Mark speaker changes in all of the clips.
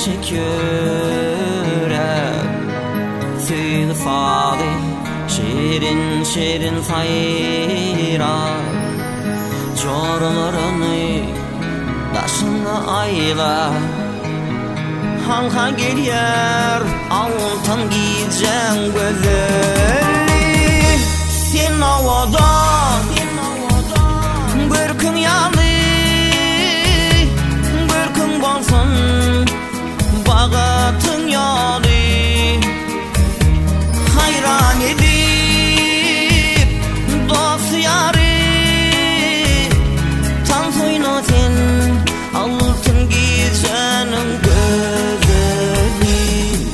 Speaker 1: eşik yürek Süyü sağdı şirin şirin sayra Çorlarını taşına ayla Hanka geliyor altın giyeceğin güzelliği Sen havadan Görkün yanı Görkün bolsun Bağıtın yolu Hayran edip Dost yarı Tan soyunu sen Altın giyeceğin güzelliği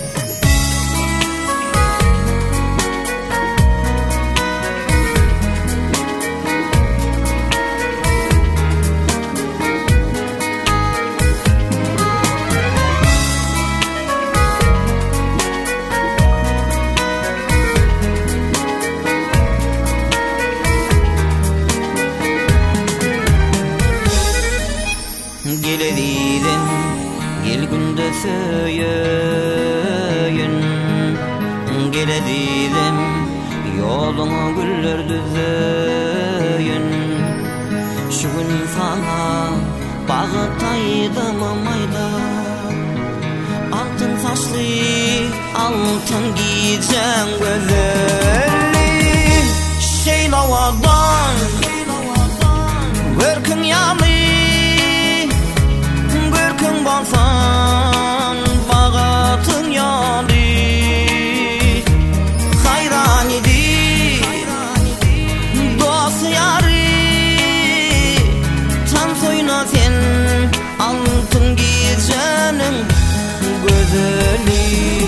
Speaker 1: Gelediydin, gel günde söyün Gelediydin, yoluna güller düzeyün Şu gün sana bağıtaydım mayda Altın saçlı, altın giyeceğin güzelliği Şeyin havadan, görkün yanı Görkün bolsan bağıtın yolu Hayran edip dost yarı Tan soyuna sen altın giyeceğin güzelliği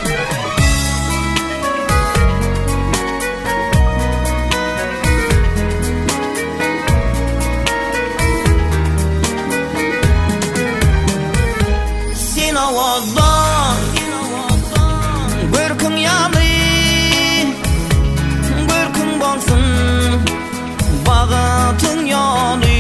Speaker 1: Havadan Görkün yanı Görkün bolsun Bağıtın yolu